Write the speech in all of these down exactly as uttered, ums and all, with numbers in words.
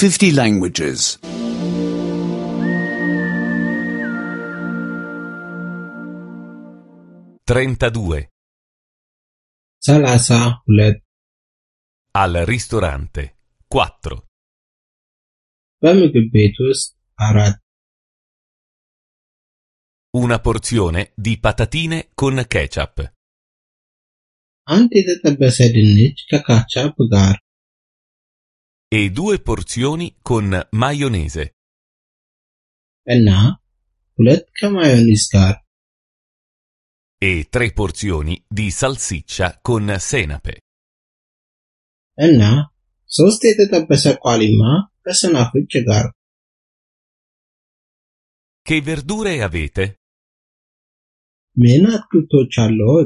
fifty languages. trentadue. ሰላሳ ሁለት Al ristorante. quattro. በምግብ ቤት ውስጥ አራት Una porzione di patatine con ketchup. አንድ የተጠበሰ ድንች ከካቻፕ ጋር E due porzioni con maionese. እና ሁለት ከማዮኔዝ ጋር E tre porzioni di salsiccia con senape. እና ሶስት የተጠበሰ ቋሊማ ከሰናፍጭ ጋር Che verdure avete? ምን አትክልቶች አሉት?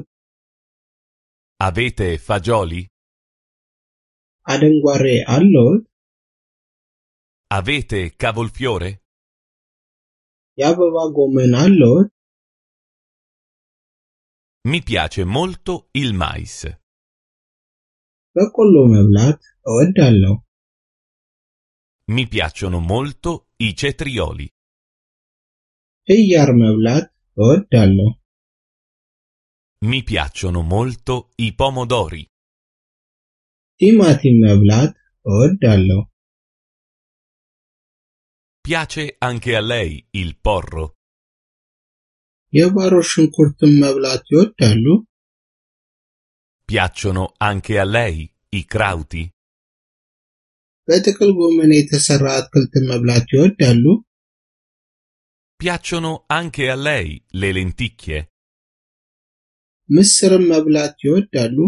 Avete fagioli? አደንጓሬ አሉት? Avete cavolfiore? የአበባ ጎመን አሉት? Mi piace molto il mais. በቆሎ መብላት እወዳለሁ። Mi piacciono molto i cetrioli. ህያር መብላት እወዳለሁ። Mi piacciono molto i pomodori. ቲማቲም መብላት እወዳለሁ። Piace anche a lei il porro? የባሮ ሽንኩርትን መብላት ይወዳሉ? Piacciono anche a lei i crauti? በጥቅል ጎመን የተሰራ አትክልትን መብላት ይወዳሉ? Piacciono anche a lei le lenticchie? ምስርን መብላት ይወዳሉ?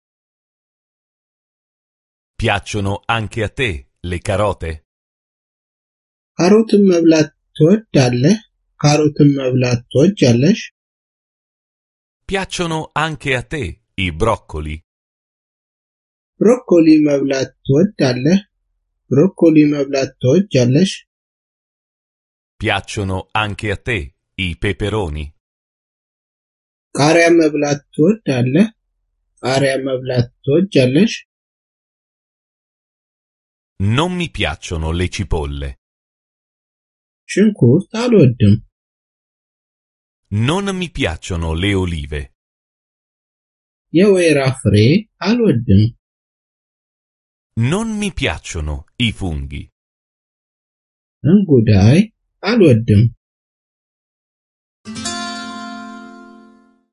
Piacciono anche a te le carote? ካሮትን መብላት ትወዳለህ? ካሮትን መብላት ትወጃለሽ? Piacciono anche a te i broccoli? ብሮኮሊ መብላት ትወዳለህ? ብሮኮሊ መብላት ትወጃለሽ? Piacciono anche a te i peperoni? ቃሪያ መብላት ትወዳለህ? ቃሪያ መብላት ትወጃለሽ? Non mi piacciono le cipolle. ሽንኩርት አልወድም። Non mi piacciono le olive. የወይራ ፍሬ አልወድም። Non mi piacciono i funghi. እንጉዳይ አልወድም።